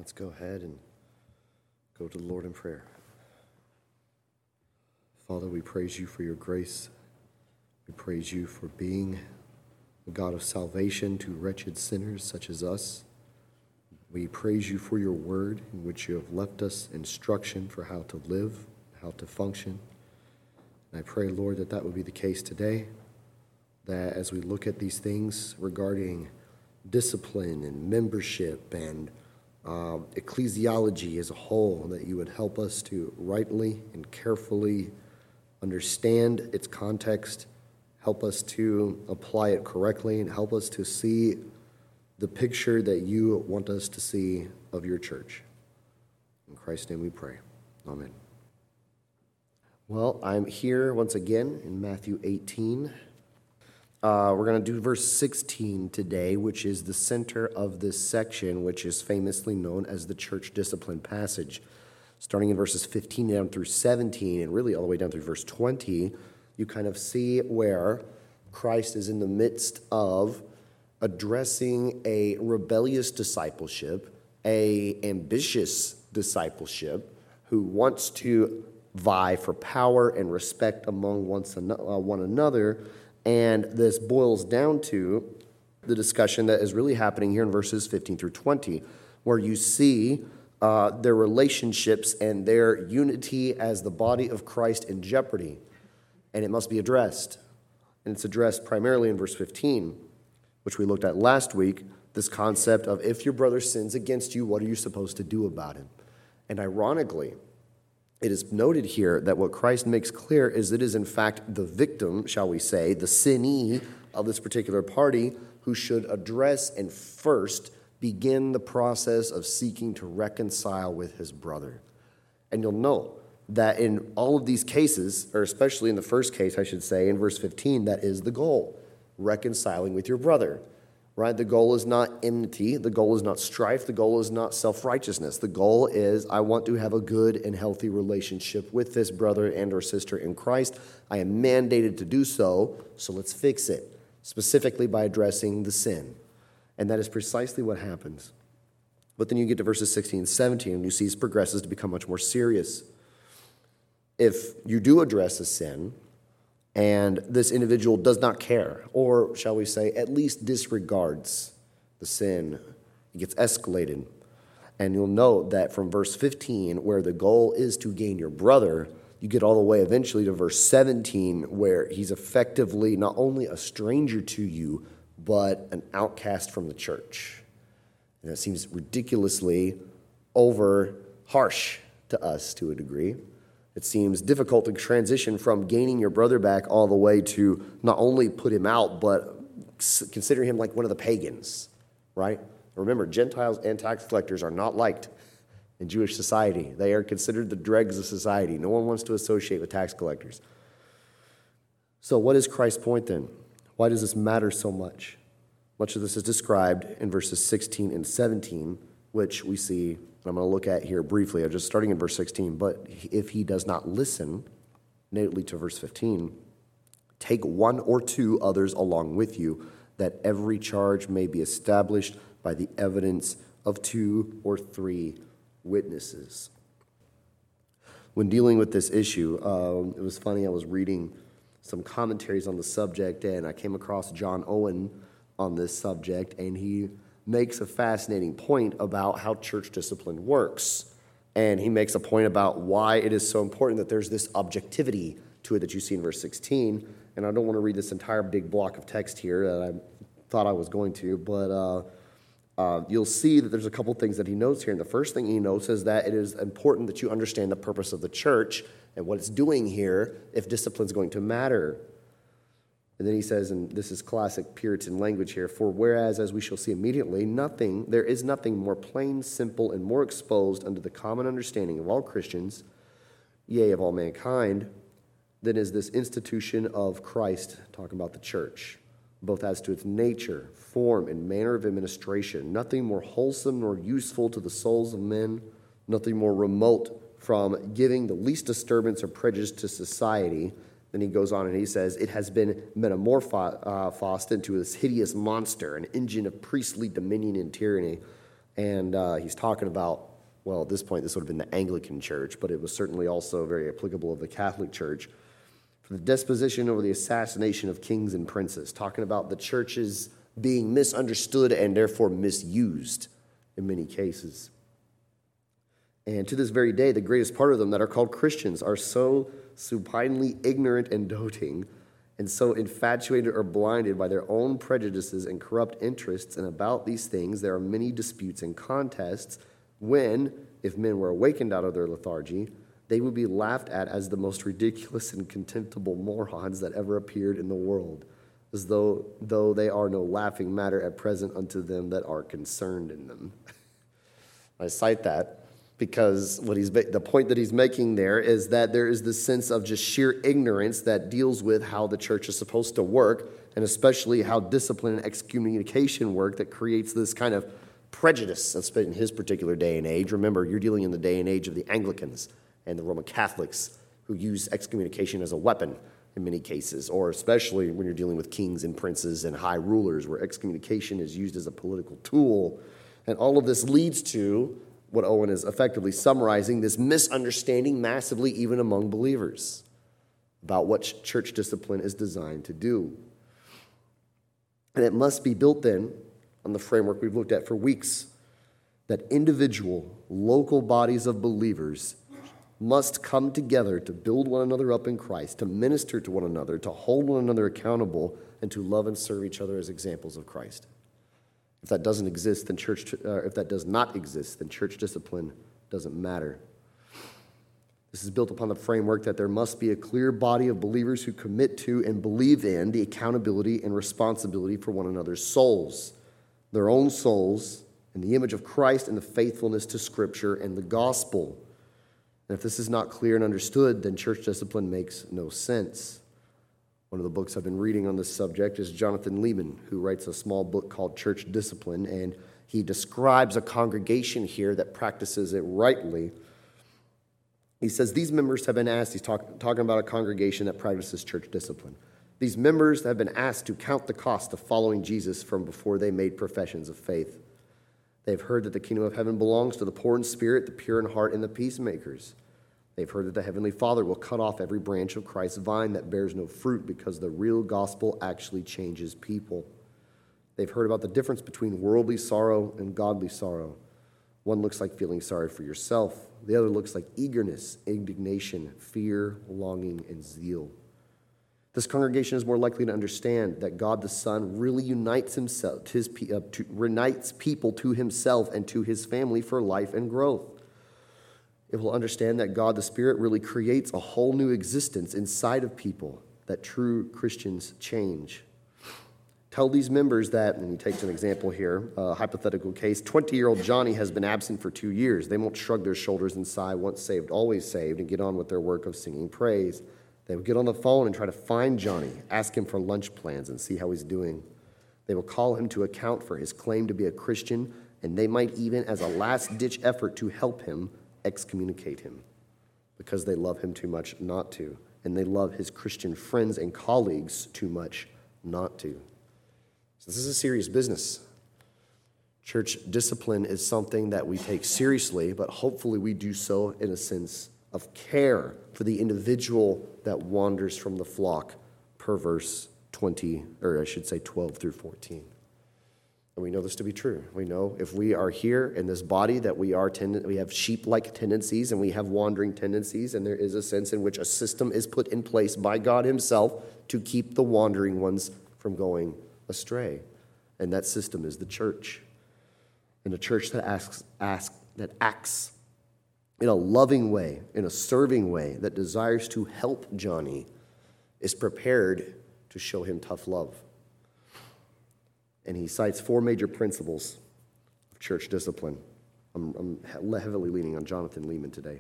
Let's go ahead and go to the Lord in prayer. Father, we praise you for your grace. We praise you for being the God of salvation to wretched sinners such as us. We praise you for your word in which you have left us instruction for how to live, how to function. And I pray, Lord, that that would be the case today, that as we look at these things regarding discipline and membership and ecclesiology as a whole, that you would help us to rightly and carefully understand its context, help us to apply it correctly, and help us to see the picture that you want us to see of your church. In Christ's name we pray. Amen. Well, I'm here once again in Matthew 18. We're going to do verse 16 today, which is the center of this section, which is famously known as the church discipline passage. Starting in verses 15 down through 17, and really all the way down through verse 20, you kind of see where Christ is in the midst of addressing a rebellious discipleship, a ambitious discipleship, who wants to vie for power and respect among one another. And this boils down to the discussion that is really happening here in verses 15 through 20, where you see their relationships and their unity as the body of Christ in jeopardy. And it must be addressed. And it's addressed primarily in verse 15, which we looked at last week, this concept of if your brother sins against you, what are you supposed to do about it? And ironically, it is noted here that what Christ makes clear is it is in fact the victim, shall we say, the sinnee of this particular party who should address and first begin the process of seeking to reconcile with his brother. And you'll note that in all of these cases, or especially in the first case, I should say, in verse 15, that is the goal, reconciling with your brother. Right? The goal is not enmity. The goal is not strife. The goal is not self-righteousness. The goal is I want to have a good and healthy relationship with this brother and or sister in Christ. I am mandated to do so, so let's fix it, specifically by addressing the sin. And that is precisely what happens. But then you get to verses 16 and 17, and you see it progresses to become much more serious. If you do address a sin, and this individual does not care, or shall we say, at least disregards the sin, it gets escalated. And you'll note that from verse 15, where the goal is to gain your brother, you get all the way eventually to verse 17, where he's effectively not only a stranger to you, but an outcast from the church. And that seems ridiculously over harsh to us to a degree. It seems difficult to transition from gaining your brother back all the way to not only put him out, but consider him like one of the pagans, right? Remember, Gentiles and tax collectors are not liked in Jewish society. They are considered the dregs of society. No one wants to associate with tax collectors. So what is Christ's point then? Why does this matter so much? Much of this is described in verses 16 and 17, which we see I'm going to look at here briefly. I'm just starting in verse 16. But if he does not listen, nately to verse 15, take one or two others along with you, that every charge may be established by the evidence of 2 or 3 witnesses. When dealing with this issue, it was funny. I was reading some commentaries on the subject, and I came across John Owen on this subject, and he makes a fascinating point about how church discipline works. And he makes a point about why it is so important that there's this objectivity to it that you see in verse 16. And I don't want to read this entire big block of text here that I thought I was going to, but you'll see that there's a couple things that he notes here. And the first thing he notes is that it is important that you understand the purpose of the church and what it's doing here if discipline is going to matter. And then he says, and this is classic Puritan language here, for whereas, as we shall see immediately, there is nothing more plain, simple, and more exposed unto the common understanding of all Christians, yea, of all mankind, than is this institution of Christ, talking about the church, both as to its nature, form, and manner of administration, nothing more wholesome nor useful to the souls of men, nothing more remote from giving the least disturbance or prejudice to society. Then he goes on and he says, it has been metamorphosed into this hideous monster, an engine of priestly dominion and tyranny. And he's talking about, well, at this point, this would have been the Anglican Church, but it was certainly also very applicable of the Catholic Church, for the disposition over the assassination of kings and princes, talking about the churches being misunderstood and therefore misused in many cases. And to this very day, the greatest part of them that are called Christians are so supinely ignorant and doting, and so infatuated or blinded by their own prejudices and corrupt interests. And about these things, there are many disputes and contests when, if men were awakened out of their lethargy, they would be laughed at as the most ridiculous and contemptible morons that ever appeared in the world, as though they are no laughing matter at present unto them that are concerned in them. I cite that because the point that he's making there is that there is this sense of just sheer ignorance that deals with how the church is supposed to work, and especially how discipline and excommunication work, that creates this kind of prejudice, especially in his particular day and age. Remember, you're dealing in the day and age of the Anglicans and the Roman Catholics, who use excommunication as a weapon in many cases, or especially when you're dealing with kings and princes and high rulers, where excommunication is used as a political tool. And all of this leads to what Owen is effectively summarizing, this misunderstanding massively even among believers about what church discipline is designed to do. And it must be built then on the framework we've looked at for weeks, that individual, local bodies of believers must come together to build one another up in Christ, to minister to one another, to hold one another accountable, and to love and serve each other as examples of Christ. If that doesn't exist, then if that does not exist, then church discipline doesn't matter. This is built upon the framework that there must be a clear body of believers who commit to and believe in the accountability and responsibility for one another's souls, their own souls, in the image of Christ and the faithfulness to Scripture and the gospel. And if this is not clear and understood, then church discipline makes no sense. One of the books I've been reading on this subject is Jonathan Leeman, who writes a small book called Church Discipline, and he describes a congregation here that practices it rightly. He says these members have been asked, he's talking about a congregation that practices church discipline. These members have been asked to count the cost of following Jesus from before they made professions of faith. They've heard that the kingdom of heaven belongs to the poor in spirit, the pure in heart, and the peacemakers. They've heard that the Heavenly Father will cut off every branch of Christ's vine that bears no fruit, because the real gospel actually changes people. They've heard about the difference between worldly sorrow and godly sorrow. One looks like feeling sorry for yourself. The other looks like eagerness, indignation, fear, longing, and zeal. This congregation is more likely to understand that God the Son really unites people to himself and to his family for life and growth. It will understand that God the Spirit really creates a whole new existence inside of people that true Christians change. Tell these members that, and he takes an example here, a hypothetical case, 20-year-old Johnny has been absent for 2 years. They won't shrug their shoulders and sigh, once saved, always saved, and get on with their work of singing praise. They will get on the phone and try to find Johnny, ask him for lunch plans, and see how he's doing. They will call him to account for his claim to be a Christian, and they might even, as a last-ditch effort to help him, excommunicate him, because they love him too much not to, and they love his Christian friends and colleagues too much not to. So this is a serious business. Church discipline is something that we take seriously, but hopefully we do so in a sense of care for the individual that wanders from the flock, per verse 12 through 14. And we know this to be true. We know if we are here in this body that we have sheep-like tendencies and we have wandering tendencies, and there is a sense in which a system is put in place by God himself to keep the wandering ones from going astray. And that system is the church. And a church that acts in a loving way, in a serving way, that desires to help Johnny, is prepared to show him tough love. And he cites 4 major principles of church discipline. I'm heavily leaning on Jonathan Leeman today.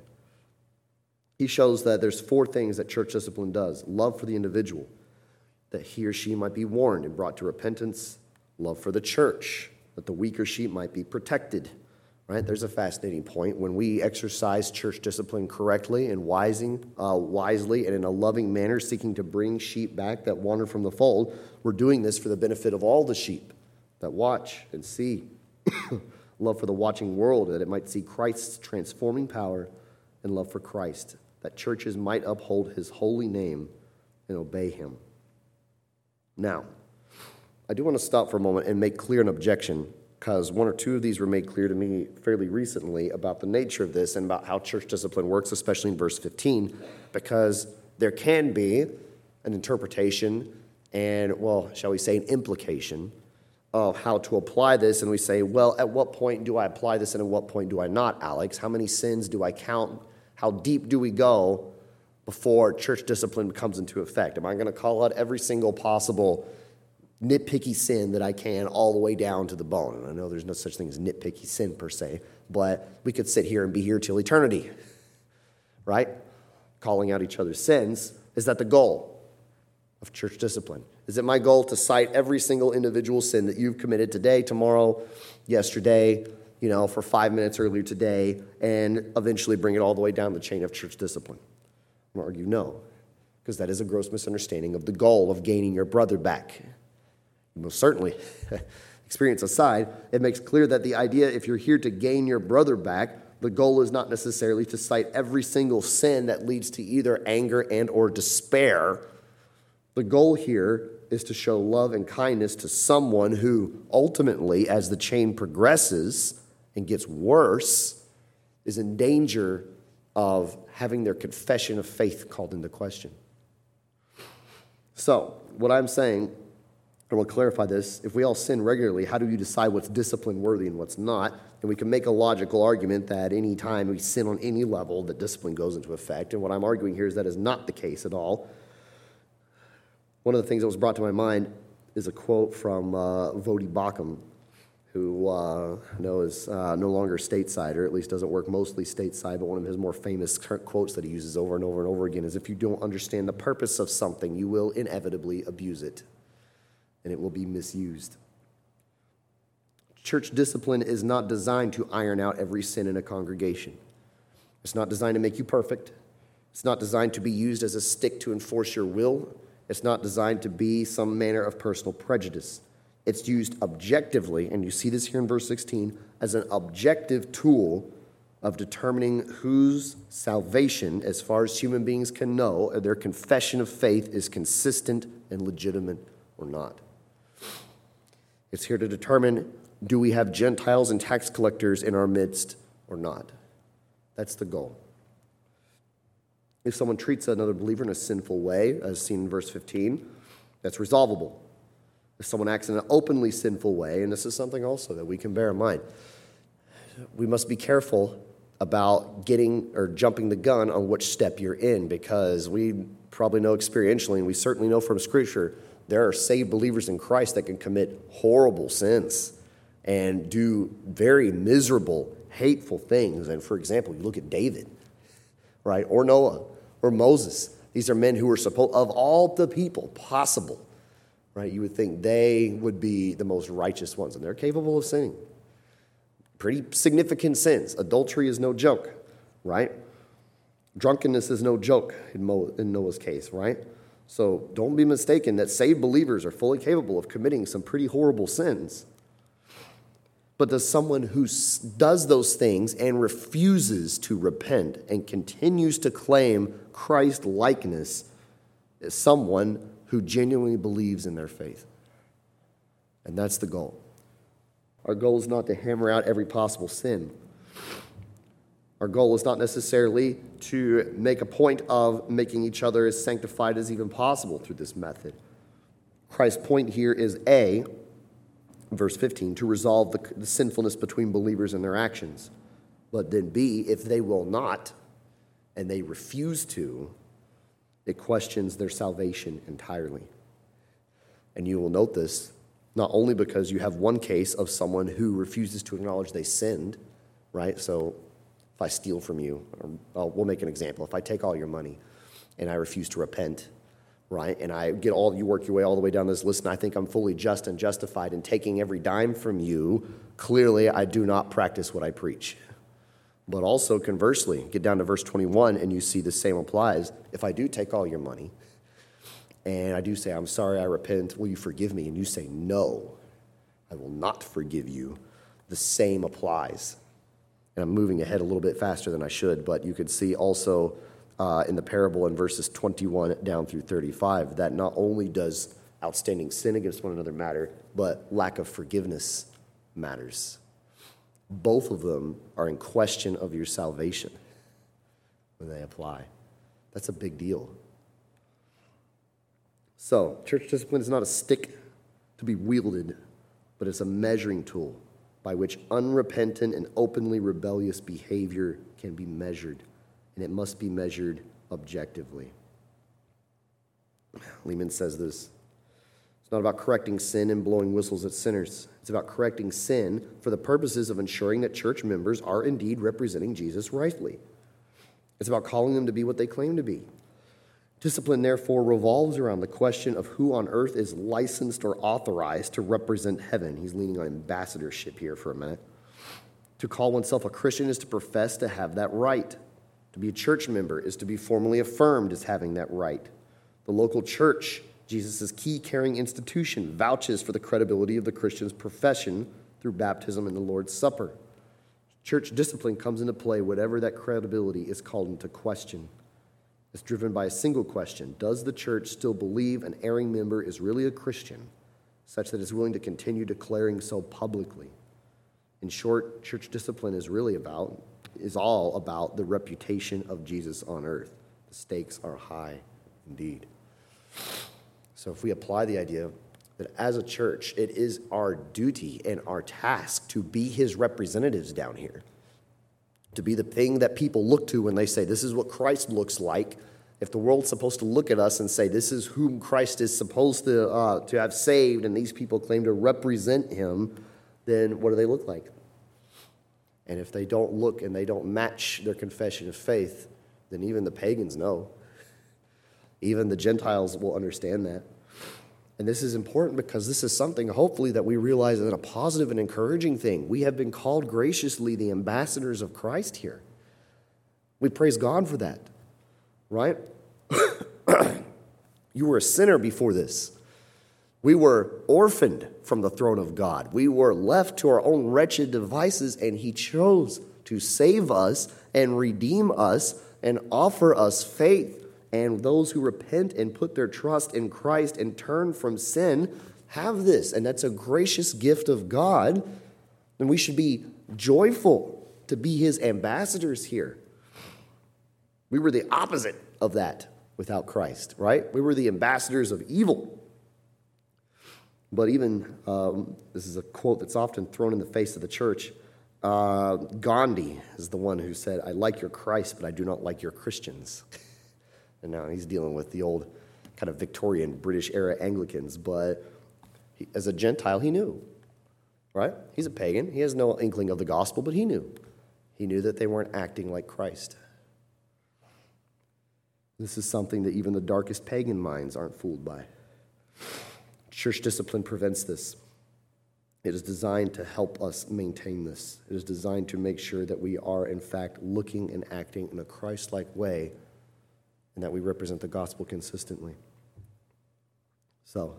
He shows that there's 4 things that church discipline does. Love for the individual, that he or she might be warned and brought to repentance. Love for the church, that the weaker sheep might be protected. Right? There's a fascinating point. When we exercise church discipline correctly and wisely and in a loving manner, seeking to bring sheep back that wander from the fold, we're doing this for the benefit of all the sheep that watch and see. love for the watching world, that it might see Christ's transforming power, and love for Christ, that churches might uphold his holy name and obey him. Now, I do want to stop for a moment and make clear an objection, because one or two of these were made clear to me fairly recently about the nature of this and about how church discipline works, especially in verse 15, because there can be an interpretation and, well, shall we say, an implication of how to apply this. And we say, well, at what point do I apply this and at what point do I not, Alex? How many sins do I count? How deep do we go before church discipline comes into effect? Am I going to call out every single possible nitpicky sin that I can all the way down to the bone? And I know there's no such thing as nitpicky sin per se, but we could sit here and be here till eternity, right? Calling out each other's sins. Is that the goal of church discipline? Is it my goal to cite every single individual sin that you've committed today, tomorrow, yesterday, for 5 minutes earlier today, and eventually bring it all the way down the chain of church discipline? I'm going to argue no, because that is a gross misunderstanding of the goal of gaining your brother back. Most certainly, experience aside, it makes clear that the idea, if you're here to gain your brother back, the goal is not necessarily to cite every single sin that leads to either anger and or despair. The goal here is to show love and kindness to someone who ultimately, as the chain progresses and gets worse, is in danger of having their confession of faith called into question. So, what I'm saying, and we'll clarify this, if we all sin regularly, how do you decide what's discipline worthy and what's not? And we can make a logical argument that any time we sin on any level, that discipline goes into effect. And what I'm arguing here is that is not the case at all. One of the things that was brought to my mind is a quote from Voddie Baucham, who is no longer stateside, or at least doesn't work mostly stateside, but one of his more famous quotes that he uses over and over and over again is, if you don't understand the purpose of something, you will inevitably abuse it, and it will be misused. Church discipline is not designed to iron out every sin in a congregation. It's not designed to make you perfect. It's not designed to be used as a stick to enforce your will. It's not designed to be some manner of personal prejudice. It's used objectively, and you see this here in verse 16, as an objective tool of determining whose salvation, as far as human beings can know, or their confession of faith is consistent and legitimate or not. It's here to determine, do we have Gentiles and tax collectors in our midst or not? That's the goal. If someone treats another believer in a sinful way, as seen in verse 15, that's resolvable. If someone acts in an openly sinful way, and this is something also that we can bear in mind, we must be careful about getting or jumping the gun on which step you're in, because we probably know experientially, and we certainly know from Scripture, there are saved believers in Christ that can commit horrible sins and do very miserable, hateful things. And for example, you look at David, right, or Noah, or Moses. These are men who were supposed, of all the people possible, right? You would think they would be the most righteous ones, and they're capable of sinning. Pretty significant sins. Adultery is no joke, right? Drunkenness is no joke in Noah's case, right? So don't be mistaken that saved believers are fully capable of committing some pretty horrible sins. But does someone who does those things and refuses to repent and continues to claim Christ-likeness is someone who genuinely believes in their faith? And that's the goal. Our goal is not to hammer out every possible sin. Our goal is not necessarily to make a point of making each other as sanctified as even possible through this method. Christ's point here is A, verse 15, to resolve the sinfulness between believers and their actions. But then B, if they will not, and they refuse to, it questions their salvation entirely. And you will note this, not only because you have one case of someone who refuses to acknowledge they sinned, right? So if I steal from you, or we'll make an example. If I take all your money and I refuse to repent, right, and I get you work your way all the way down this list, and I think I'm fully just and justified in taking every dime from you, clearly I do not practice what I preach. But also conversely, get down to verse 21 and you see the same applies. If I do take all your money and I do say, I'm sorry, I repent, will you forgive me? And you say, no, I will not forgive you. the same applies. And I'm moving ahead a little bit faster than I should, but you could see also in the parable in verses 21 down through 35 that not only does outstanding sin against one another matter, but lack of forgiveness matters. Both of them are in question of your salvation when they apply. That's a big deal. So, church discipline is not a stick to be wielded, but it's a measuring tool by which unrepentant and openly rebellious behavior can be measured, and it must be measured objectively. Lehman says this: it's not about correcting sin and blowing whistles at sinners. It's about correcting sin for the purposes of ensuring that church members are indeed representing Jesus rightly. It's about calling them to be what they claim to be. Discipline, therefore, revolves around the question of who on earth is licensed or authorized to represent heaven. He's leaning on ambassadorship here for a minute. To call oneself a Christian is to profess to have that right. To be a church member is to be formally affirmed as having that right. The local church, Jesus' key caring institution, vouches for the credibility of the Christian's profession through baptism and the Lord's Supper. Church discipline comes into play whatever that credibility is called into question. It's driven by a single question: does the church still believe an erring member is really a Christian, such that it's willing to continue declaring so publicly? In short, church discipline is all about the reputation of Jesus on earth. The stakes are high indeed. So if we apply the idea that as a church, it is our duty and our task to be his representatives down here, to be the thing that people look to when they say, this is what Christ looks like. If the world's supposed to look at us and say, this is whom Christ is supposed to have saved, and these people claim to represent him, then what do they look like? And if they don't look and they don't match their confession of faith, then even the pagans know. Even the Gentiles will understand that. And this is important because this is something, hopefully, that we realize is a positive and encouraging thing. We have been called graciously the ambassadors of Christ here. We praise God for that, right? You were a sinner before this. We were orphaned from the throne of God. We were left to our own wretched devices, and he chose to save us and redeem us and offer us faith. And those who repent and put their trust in Christ and turn from sin have this. And that's a gracious gift of God. And we should be joyful to be his ambassadors here. We were the opposite of that without Christ, right? We were the ambassadors of evil. But even, this is a quote that's often thrown in the face of the church. Gandhi is the one who said, I like your Christ, but I do not like your Christians. And now he's dealing with the old kind of Victorian British-era Anglicans. But as a Gentile, he knew, right? He's a pagan. He has no inkling of the gospel, but he knew. He knew that they weren't acting like Christ. This is something that even the darkest pagan minds aren't fooled by. Church discipline prevents this. It is designed to help us maintain this. It is designed to make sure that we are, in fact, looking and acting in a Christ-like way, and that we represent the gospel consistently. So,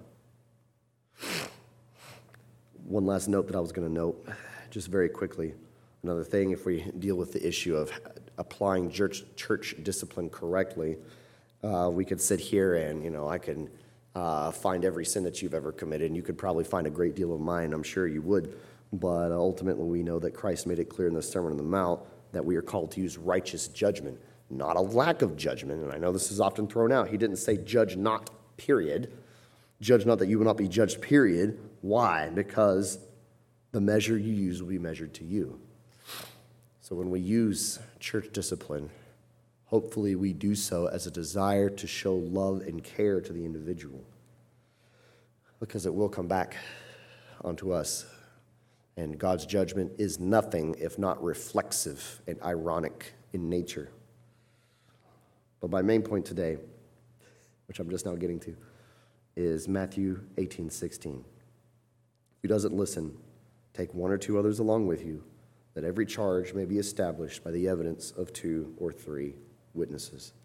one last note that I was going to note, just very quickly. Another thing, if we deal with the issue of applying church discipline correctly, we could sit here and, I can find every sin that you've ever committed, and you could probably find a great deal of mine. I'm sure you would. But ultimately, we know that Christ made it clear in the Sermon on the Mount that we are called to use righteous judgment, not a lack of judgment. And I know this is often thrown out. He didn't say judge not, period. Judge not that you will not be judged, period. Why? Because the measure you use will be measured to you. So when we use church discipline, hopefully we do so as a desire to show love and care to the individual, because it will come back onto us. And God's judgment is nothing if not reflexive and ironic in nature. But my main point today, which I'm just now getting to, is Matthew 18:16. If he doesn't listen, take one or two others along with you, that every charge may be established by the evidence of 2 or 3 witnesses.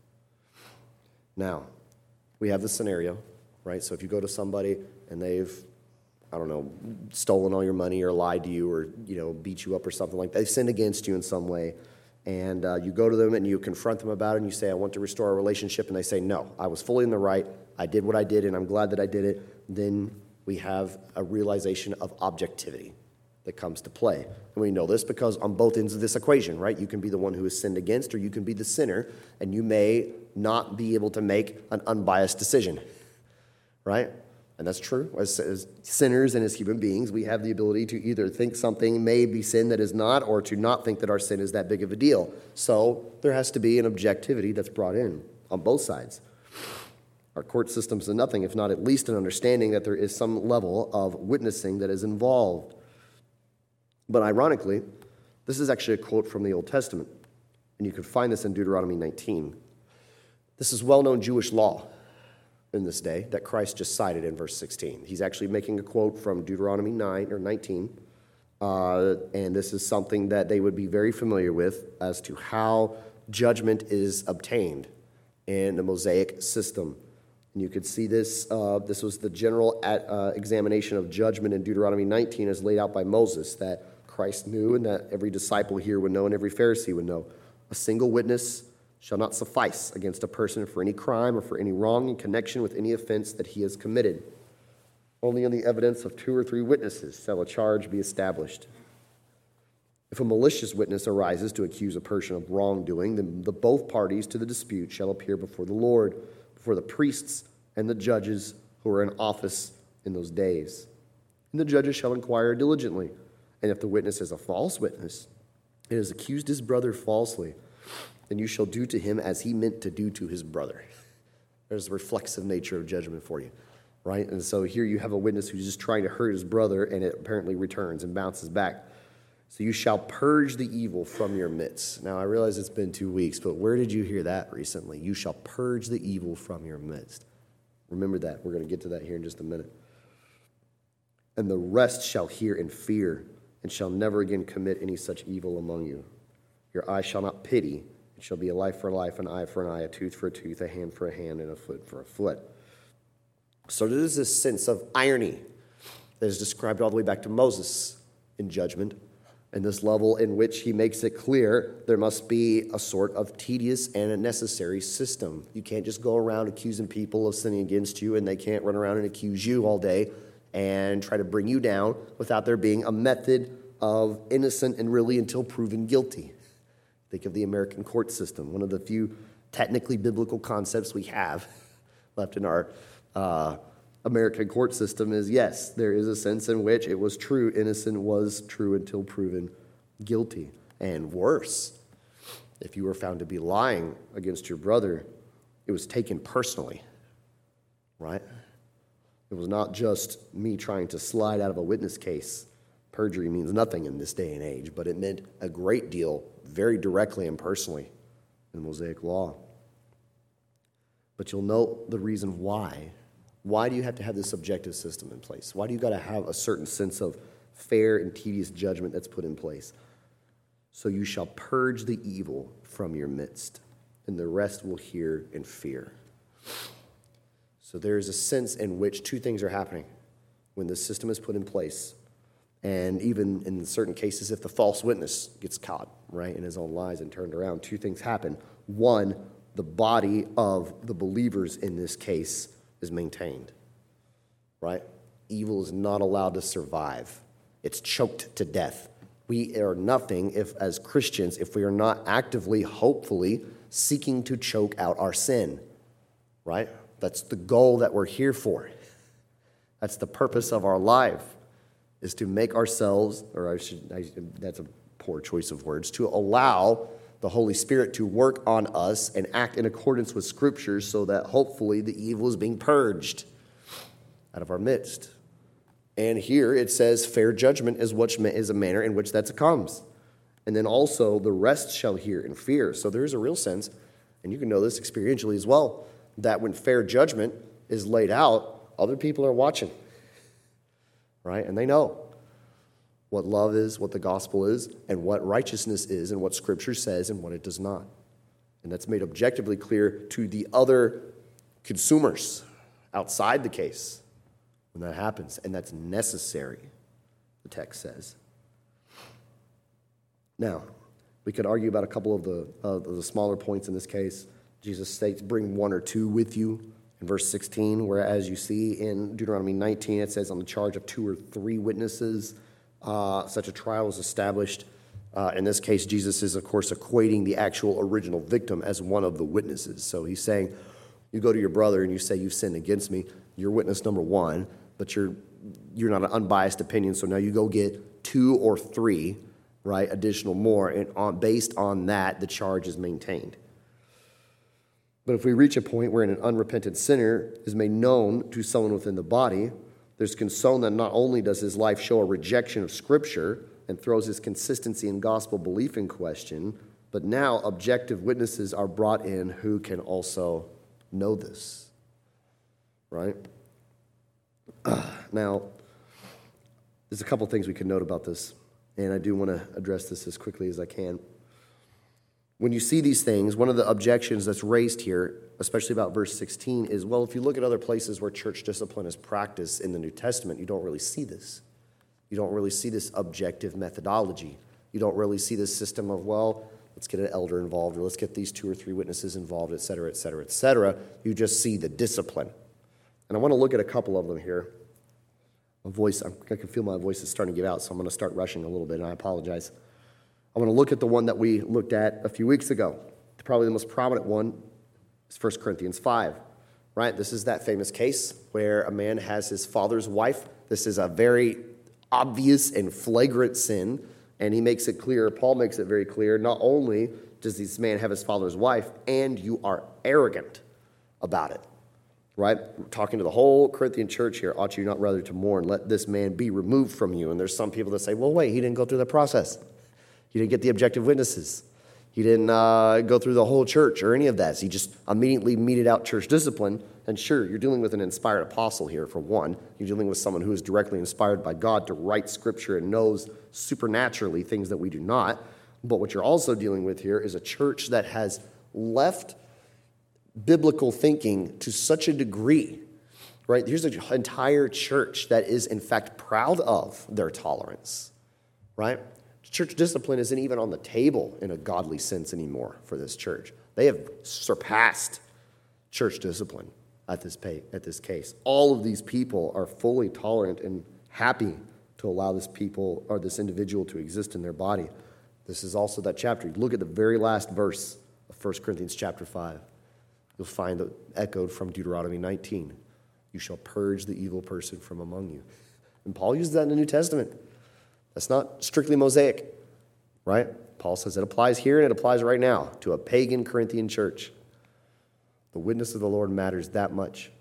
Now, we have the scenario, right? So if you go to somebody and they've I don't know, stolen all your money or lied to you or, beat you up or something like that. They've sinned against you in some way. And you go to them and you confront them about it and you say, I want to restore our relationship. And they say, no, I was fully in the right. I did what I did and I'm glad that I did it. Then we have a realization of objectivity that comes to play. And we know this because on both ends of this equation, right? You can be the one who is sinned against or you can be the sinner, and you may not be able to make an unbiased decision, right? And that's true. As sinners and as human beings, we have the ability to either think something may be sin that is not, or to not think that our sin is that big of a deal. So there has to be an objectivity that's brought in on both sides. Our court systems are nothing if not at least an understanding that there is some level of witnessing that is involved. But ironically, this is actually a quote from the Old Testament, and you can find this in Deuteronomy 19. This is well-known Jewish law in this day that Christ just cited in verse 16. He's actually making a quote from Deuteronomy 9 or 19, and this is something that they would be very familiar with as to how judgment is obtained in the Mosaic system. And you could see this. This was the general examination of judgment in Deuteronomy 19 as laid out by Moses, that Christ knew and that every disciple here would know and every Pharisee would know. A single witness shall not suffice against a person for any crime or for any wrong in connection with any offense that he has committed. Only on the evidence of 2 or 3 witnesses shall a charge be established. If a malicious witness arises to accuse a person of wrongdoing, then both parties to the dispute shall appear before the Lord, before the priests and the judges who are in office in those days. And the judges shall inquire diligently. And if the witness is a false witness, and has accused his brother falsely, then you shall do to him as he meant to do to his brother. There's the reflexive nature of judgment for you, right? And so here you have a witness who's just trying to hurt his brother, and it apparently returns and bounces back. So you shall purge the evil from your midst. Now, I realize it's been 2 weeks, but where did you hear that recently? You shall purge the evil from your midst. Remember that. We're going to get to that here in just a minute. And the rest shall hear and fear, and shall never again commit any such evil among you. Your eye shall not pity. It shall be a life for a life, an eye for an eye, a tooth for a tooth, a hand for a hand, and a foot for a foot. So there is this sense of irony that is described all the way back to Moses in judgment, and this level in which he makes it clear there must be a sort of tedious and a necessary system. You can't just go around accusing people of sinning against you, and they can't run around and accuse you all day and try to bring you down without there being a method of innocent and really until proven guilty. Think of the American court system. One of the few technically biblical concepts we have left in our American court system is, yes, there is a sense in which it was true, innocent was true until proven guilty. And worse, if you were found to be lying against your brother, it was taken personally, right? It was not just me trying to slide out of a witness case. Perjury means nothing in this day and age, but it meant a great deal, very directly and personally in the Mosaic law. But you'll note the reason why. Why do you have to have this objective system in place? Why do you got to have a certain sense of fair and tedious judgment that's put in place? So you shall purge the evil from your midst, and the rest will hear and fear. So there is a sense in which 2 things are happening when the system is put in place. And even in certain cases, if the false witness gets caught, right, in his own lies and turned around, 2 things happen. One, the body of the believers in this case is maintained, right? Evil is not allowed to survive. It's choked to death. We are nothing if, as Christians, if we are not actively, hopefully, seeking to choke out our sin, right? That's the goal that we're here for. That's the purpose of our life, is to make ourselves, that's a poor choice of words, to allow the Holy Spirit to work on us and act in accordance with Scripture so that hopefully the evil is being purged out of our midst. And here it says fair judgment is a manner in which that comes. And then also the rest shall hear and fear. So there is a real sense, and you can know this experientially as well, that when fair judgment is laid out, other people are watching, right? And they know what love is, what the gospel is, and what righteousness is, and what Scripture says, and what it does not. And that's made objectively clear to the other consumers outside the case when that happens, and that's necessary, the text says. Now, we could argue about a couple of the smaller points in this case. Jesus states, bring one or two with you in verse 16, whereas you see in Deuteronomy 19, it says on the charge of 2 or 3 witnesses, such a trial is established. In this case, Jesus is, of course, equating the actual original victim as one of the witnesses. So he's saying, you go to your brother and you say, you've sinned against me. You're witness number 1, but you're not an unbiased opinion. So now you go get 2 or 3, right, additional more, and based on that, the charge is maintained. But if we reach a point where an unrepentant sinner is made known to someone within the body, there's concern that not only does his life show a rejection of Scripture and throws his consistency in gospel belief in question, but now objective witnesses are brought in who can also know this, right? Now, there's a couple things we can note about this, and I do want to address this as quickly as I can. When you see these things, one of the objections that's raised here, especially about verse 16, is, well, if you look at other places where church discipline is practiced in the New Testament, you don't really see this. You don't really see this objective methodology. You don't really see this system of, well, let's get an elder involved, or let's get these 2 or 3 witnesses involved, et cetera, et cetera, et cetera. You just see the discipline. And I want to look at a couple of them here. I can feel my voice is starting to give out, so I'm going to start rushing a little bit, and I apologize. I want to look at the one that we looked at a few weeks ago. Probably the most prominent one is 1 Corinthians 5, right? This is that famous case where a man has his father's wife. This is a very obvious and flagrant sin, and he makes it clear, Paul makes it very clear, not only does this man have his father's wife, and you are arrogant about it, right? We're talking to the whole Corinthian church here. Ought you not rather to mourn? Let this man be removed from you. And there's some people that say, well, wait, he didn't go through the process. He didn't get the objective witnesses. He didn't go through the whole church or any of that. He just immediately meted out church discipline. And sure, you're dealing with an inspired apostle here, for one. You're dealing with someone who is directly inspired by God to write Scripture and knows supernaturally things that we do not. But what you're also dealing with here is a church that has left biblical thinking to such a degree, right? Here's an entire church that is, in fact, proud of their tolerance, right? Church discipline isn't even on the table in a godly sense anymore for this church. They have surpassed church discipline at this case. All of these people are fully tolerant and happy to allow this individual to exist in their body. This is also that chapter. You look at the very last verse of 1 Corinthians chapter 5. You'll find it echoed from Deuteronomy 19. You shall purge the evil person from among you. And Paul uses that in the New Testament. That's not strictly Mosaic, right? Paul says it applies here and it applies right now to a pagan Corinthian church. The witness of the Lord matters that much.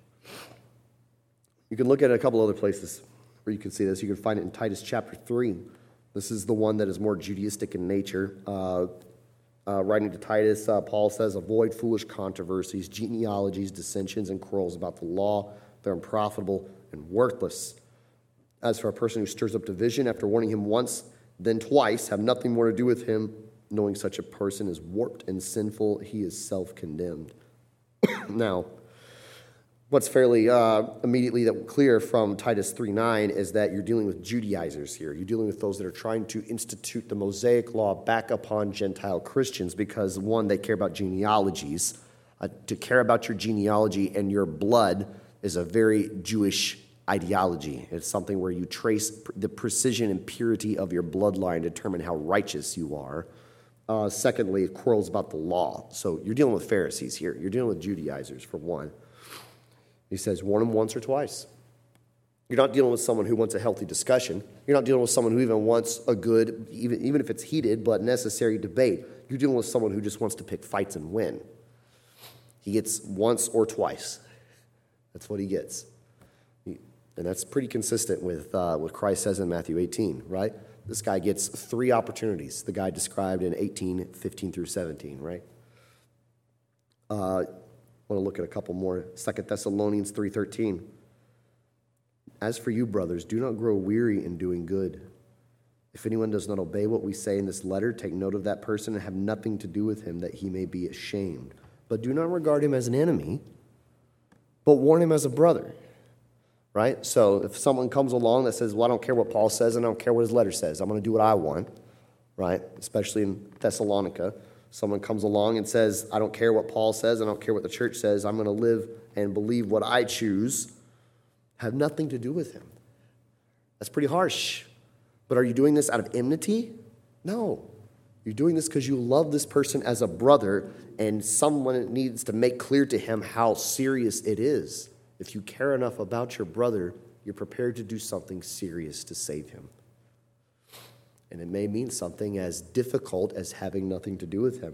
You can look at a couple other places where you can see this. You can find it in Titus chapter 3. This is the one that is more Judaistic in nature. Writing to Titus, Paul says, avoid foolish controversies, genealogies, dissensions, and quarrels about the law. They're unprofitable and worthless. As for a person who stirs up division after warning him once, then twice, have nothing more to do with him, knowing such a person is warped and sinful, he is self-condemned. Now, what's fairly immediately clear from Titus 3:9 is that you're dealing with Judaizers here. You're dealing with those that are trying to institute the Mosaic law back upon Gentile Christians because, one, they care about genealogies. To care about your genealogy and your blood is a very Jewish ideology. It's something where you trace the precision and purity of your bloodline to determine how righteous you are. Secondly, it quarrels about the law. So you're dealing with Pharisees here. You're dealing with Judaizers, for one. He says, warn them once or twice. You're not dealing with someone who wants a healthy discussion. You're not dealing with someone who even wants a good, even if it's heated, but necessary debate. You're dealing with someone who just wants to pick fights and win. He gets once or twice. That's what he gets. And that's pretty consistent with what Christ says in Matthew 18, right? This guy gets 3 opportunities, the guy described in 18, 15 through 17, right? I want to look at a couple more. 2 Thessalonians 3:13. As for you, brothers, do not grow weary in doing good. If anyone does not obey what we say in this letter, take note of that person and have nothing to do with him, that he may be ashamed. But do not regard him as an enemy, but warn him as a brother. right? So if someone comes along that says, well, I don't care what Paul says and I don't care what his letter says, I'm going to do what I want, right? Especially in Thessalonica. Someone comes along and says, I don't care what Paul says, I don't care what the church says, I'm going to live and believe what I choose, have nothing to do with him. That's pretty harsh. But are you doing this out of enmity? No. You're doing this because you love this person as a brother, and someone needs to make clear to him how serious it is. If you care enough about your brother, you're prepared to do something serious to save him. And it may mean something as difficult as having nothing to do with him.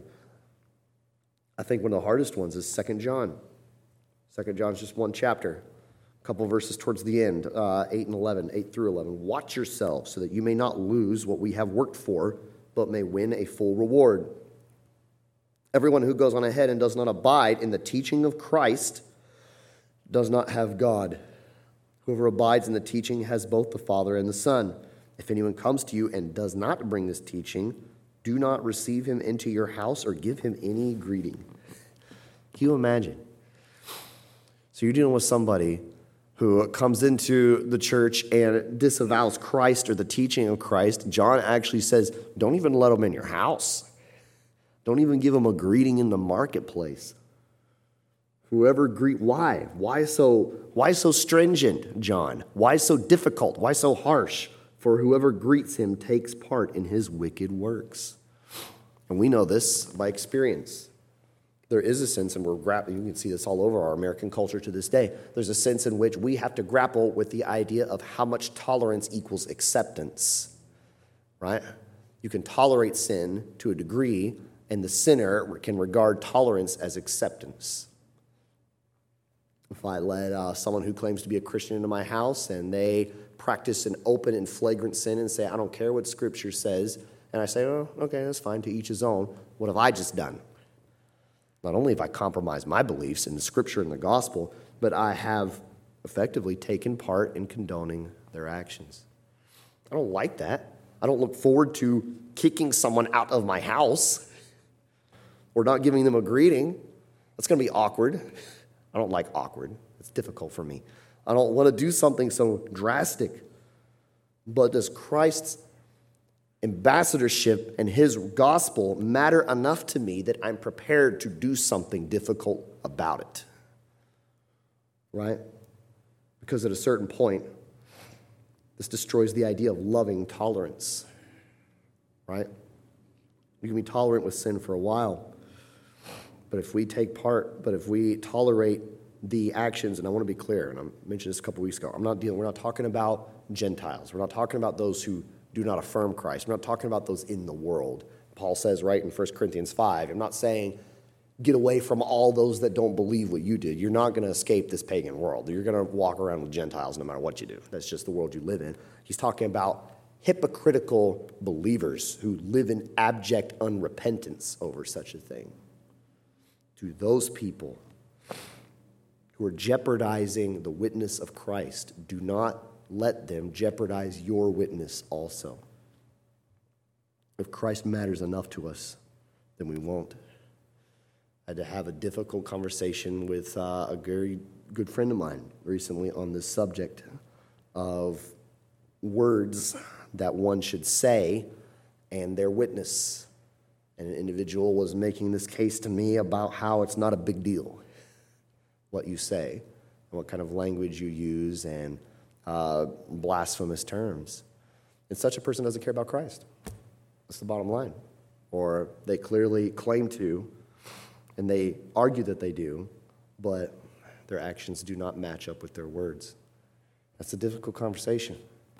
I think one of the hardest ones is 2 John. 2 John's just one chapter, a couple verses towards the end, 8 through 11. Watch yourselves so that you may not lose what we have worked for, but may win a full reward. Everyone who goes on ahead and does not abide in the teaching of Christ does not have God. Whoever abides in the teaching has both the Father and the Son. If anyone comes to you and does not bring this teaching, do not receive him into your house or give him any greeting. Can you imagine? So you're dealing with somebody who comes into the church and disavows Christ or the teaching of Christ. John actually says, don't even let them in your house. Don't even give them a greeting in the marketplace. Whoever why? Why so stringent, John? Why so difficult? Why so harsh? For whoever greets him takes part in his wicked works. And we know this by experience. There is a sense, and you can see this all over our American culture to this day, there's a sense in which we have to grapple with the idea of how much tolerance equals acceptance, right? You can tolerate sin to a degree, and the sinner can regard tolerance as acceptance. If I let someone who claims to be a Christian into my house and they practice an open and flagrant sin and say, I don't care what Scripture says, and I say, oh, okay, that's fine, to each his own, what have I just done? Not only have I compromised my beliefs in the Scripture and the gospel, but I have effectively taken part in condoning their actions. I don't like that. I don't look forward to kicking someone out of my house or not giving them a greeting. That's going to be awkward. I don't like awkward. It's difficult for me. I don't want to do something so drastic. But does Christ's ambassadorship and his gospel matter enough to me that I'm prepared to do something difficult about it? Right? Because at a certain point, this destroys the idea of loving tolerance. Right? We can be tolerant with sin for a while. But if we tolerate the actions, and I want to be clear, and I mentioned this a couple weeks ago, we're not talking about Gentiles. We're not talking about those who do not affirm Christ. We're not talking about those in the world. Paul says right in 1 Corinthians 5, I'm not saying get away from all those that don't believe what you did. You're not going to escape this pagan world. You're going to walk around with Gentiles no matter what you do. That's just the world you live in. He's talking about hypocritical believers who live in abject unrepentance over such a thing. To those people who are jeopardizing the witness of Christ, do not let them jeopardize your witness also. If Christ matters enough to us, then we won't. I had to have a difficult conversation with a very good friend of mine recently on this subject of words that one should say and their witness. And an individual was making this case to me about how it's not a big deal what you say and what kind of language you use and blasphemous terms. And such a person doesn't care about Christ. That's the bottom line. Or they clearly claim to, and they argue that they do, but their actions do not match up with their words. That's a difficult conversation.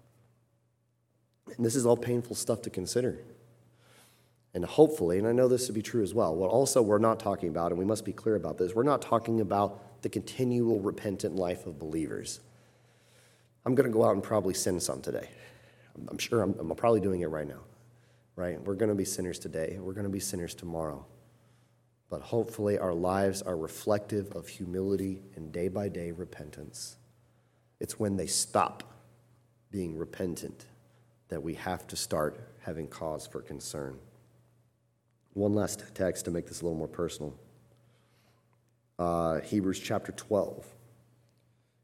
And this is all painful stuff to consider. And hopefully, and I know this to be true as well, what also we're not talking about, and we must be clear about this, we're not talking about the continual repentant life of believers. I'm going to go out and probably sin some today. I'm sure I'm probably doing it right now, right? We're going to be sinners today. We're going to be sinners tomorrow. But hopefully our lives are reflective of humility and day-by-day repentance. It's when they stop being repentant that we have to start having cause for concern. One last text to make this a little more personal. Hebrews chapter 12.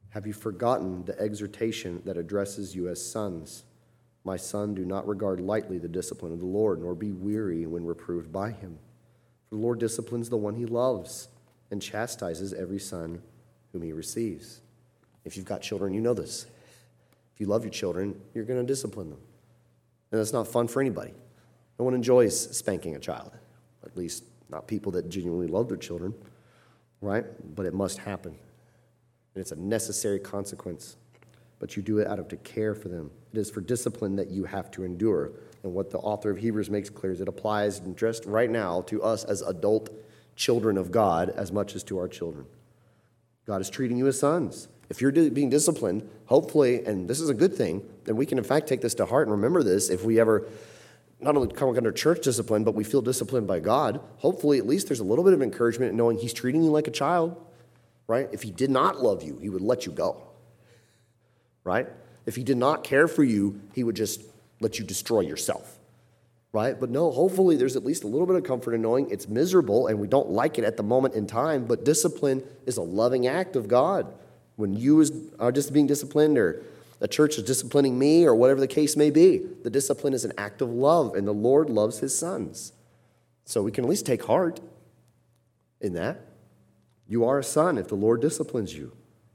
Have you forgotten the exhortation that addresses you as sons? My son, do not regard lightly the discipline of the Lord, nor be weary when reproved by him. For the Lord disciplines the one he loves and chastises every son whom he receives. If you've got children, you know this. If you love your children, you're going to discipline them. And that's not fun for anybody. No one enjoys spanking a child, at least not people that genuinely love their children, right? But it must happen. And it's a necessary consequence. But you do it out of to care for them. It is for discipline that you have to endure. And what the author of Hebrews makes clear is it applies just right now to us as adult children of God as much as to our children. God is treating you as sons. If you're being disciplined, hopefully, and this is a good thing, then we can in fact take this to heart and remember this. If we ever not only come under church discipline, but we feel disciplined by God, hopefully at least there's a little bit of encouragement in knowing he's treating you like a child, right? If he did not love you, he would let you go, right? If he did not care for you, he would just let you destroy yourself, right? But no, hopefully there's at least a little bit of comfort in knowing it's miserable and we don't like it at the moment in time, but discipline is a loving act of God. When you are just being disciplined or a church is disciplining me or whatever the case may be, the discipline is an act of love, and the Lord loves his sons. So we can at least take heart in that. You are a son if the Lord disciplines you.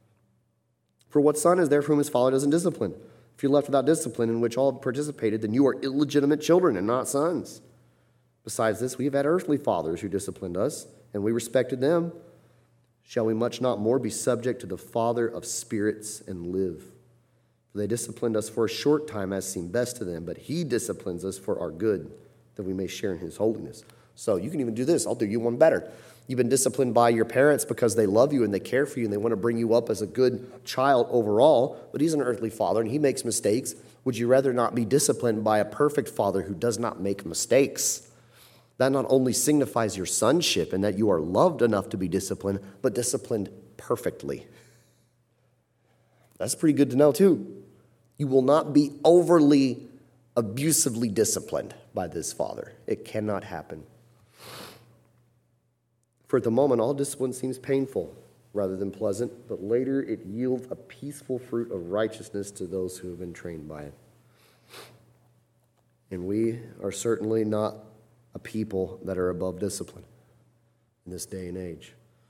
For what son is there for whom his father doesn't discipline? If you're left without discipline in which all participated, then you are illegitimate children and not sons. Besides this, we've had earthly fathers who disciplined us, and we respected them. Shall we much not more be subject to the Father of spirits and live? For they disciplined us for a short time as seemed best to them, but he disciplines us for our good, that we may share in his holiness. So you can even do this. I'll do you one better. You've been disciplined by your parents because they love you and they care for you and they want to bring you up as a good child overall, but he's an earthly father and he makes mistakes. Would you rather not be disciplined by a perfect father who does not make mistakes? That not only signifies your sonship and that you are loved enough to be disciplined, but disciplined perfectly. That's pretty good to know too. You will not be overly abusively disciplined by this father. It cannot happen. For at the moment, all discipline seems painful rather than pleasant, but later it yields a peaceful fruit of righteousness to those who have been trained by it. And we are certainly not a people that are above discipline in this day and age.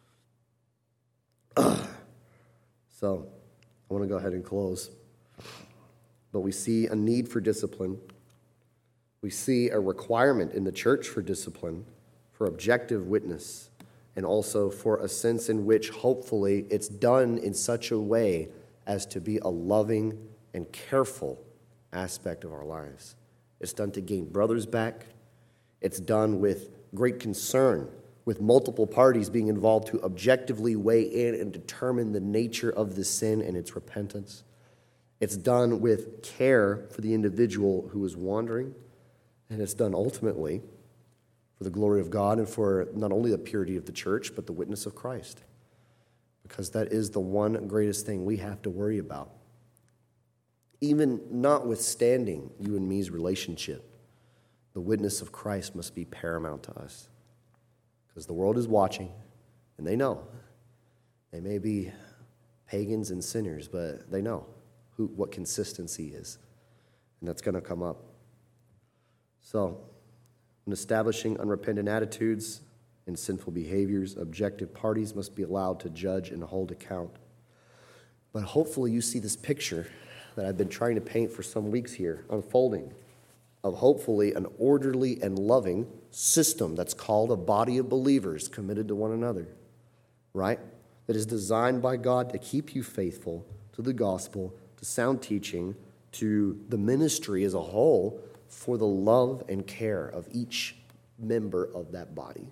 So, I want to go ahead and close. But we see a need for discipline. We see a requirement in the church for discipline, for objective witness, and also for a sense in which hopefully it's done in such a way as to be a loving and careful aspect of our lives. It's done to gain brothers back. It's done with great concern, with multiple parties being involved to objectively weigh in and determine the nature of the sin and its repentance. It's done with care for the individual who is wandering, and it's done ultimately for the glory of God and for not only the purity of the church, but the witness of Christ. Because that is the one greatest thing we have to worry about. Even notwithstanding you and me's relationship, the witness of Christ must be paramount to us. Because the world is watching, and they know. They may be pagans and sinners, but they know what consistency is. And that's going to come up. So, in establishing unrepentant attitudes and sinful behaviors, objective parties must be allowed to judge and hold account. But hopefully you see this picture that I've been trying to paint for some weeks here, unfolding, of hopefully an orderly and loving system that's called a body of believers committed to one another, right? That is designed by God to keep you faithful to the gospel, to sound teaching, to the ministry as a whole, for the love and care of each member of that body.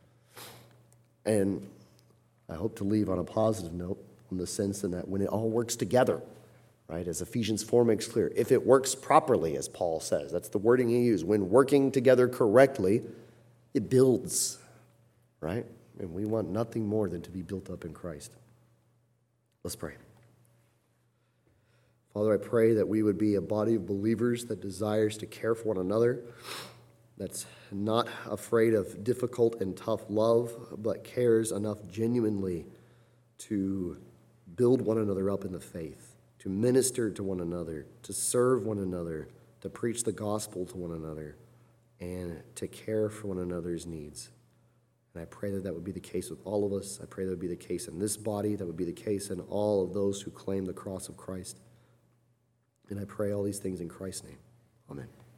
And I hope to leave on a positive note in the sense in that when it all works together, right, as Ephesians 4 makes clear, if it works properly, as Paul says, that's the wording he used, when working together correctly, it builds, right? And we want nothing more than to be built up in Christ. Let's pray. Father, I pray that we would be a body of believers that desires to care for one another, that's not afraid of difficult and tough love, but cares enough genuinely to build one another up in the faith, to minister to one another, to serve one another, to preach the gospel to one another, and to care for one another's needs. And I pray that that would be the case with all of us. I pray that would be the case in this body, that would be the case in all of those who claim the cross of Christ. And I pray all these things in Christ's name. Amen.